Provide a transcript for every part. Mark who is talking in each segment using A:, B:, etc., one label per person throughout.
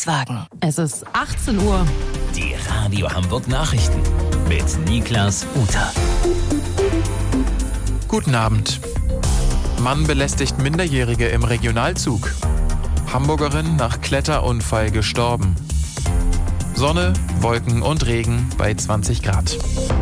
A: Volkswagen. Es ist 18 Uhr.
B: Die Radio Hamburg Nachrichten mit Niklas Uter.
C: Guten Abend. Mann belästigt Minderjährige im Regionalzug. Hamburgerin nach Kletterunfall gestorben. Sonne, Wolken und Regen bei 20 Grad.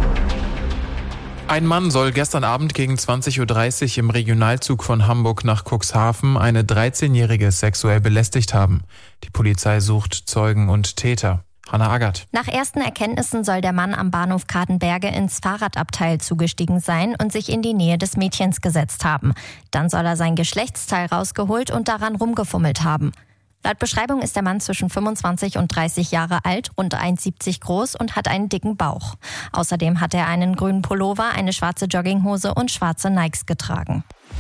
C: Ein Mann soll gestern Abend gegen 20.30 Uhr im Regionalzug von Hamburg nach Cuxhaven eine 13-Jährige sexuell belästigt haben. Die Polizei sucht Zeugen und Täter. Hannah Agert.
D: Nach ersten Erkenntnissen soll der Mann am Bahnhof Kadenberge ins Fahrradabteil zugestiegen sein und sich in die Nähe des Mädchens gesetzt haben. Dann soll er sein Geschlechtsteil rausgeholt und daran rumgefummelt haben. Laut Beschreibung ist der Mann zwischen 25 und 30 Jahre alt, rund 1,70 groß und hat einen dicken Bauch. Außerdem hat er einen grünen Pullover, eine schwarze Jogginghose und schwarze Nikes getragen.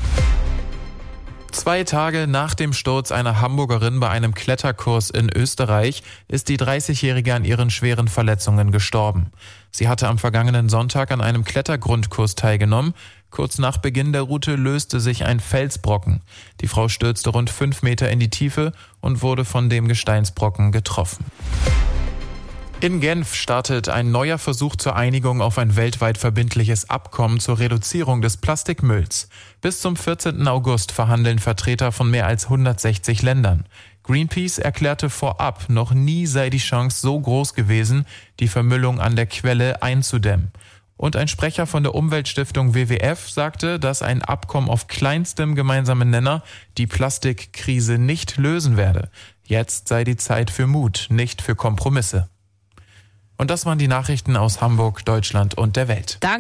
C: 2 Tage nach dem Sturz einer Hamburgerin bei einem Kletterkurs in Österreich ist die 30-Jährige an ihren schweren Verletzungen gestorben. Sie hatte am vergangenen Sonntag an einem Klettergrundkurs teilgenommen. Kurz nach Beginn der Route löste sich ein Felsbrocken. Die Frau stürzte rund 5 Meter in die Tiefe und wurde von dem Gesteinsbrocken getroffen. In Genf startet ein neuer Versuch zur Einigung auf ein weltweit verbindliches Abkommen zur Reduzierung des Plastikmülls. Bis zum 14. August verhandeln Vertreter von mehr als 160 Ländern. Greenpeace erklärte vorab, noch nie sei die Chance so groß gewesen, die Vermüllung an der Quelle einzudämmen. Und ein Sprecher von der Umweltstiftung WWF sagte, dass ein Abkommen auf kleinstem gemeinsamen Nenner die Plastikkrise nicht lösen werde. Jetzt sei die Zeit für Mut, nicht für Kompromisse. Und das waren die Nachrichten aus Hamburg, Deutschland und der Welt.
A: Danke.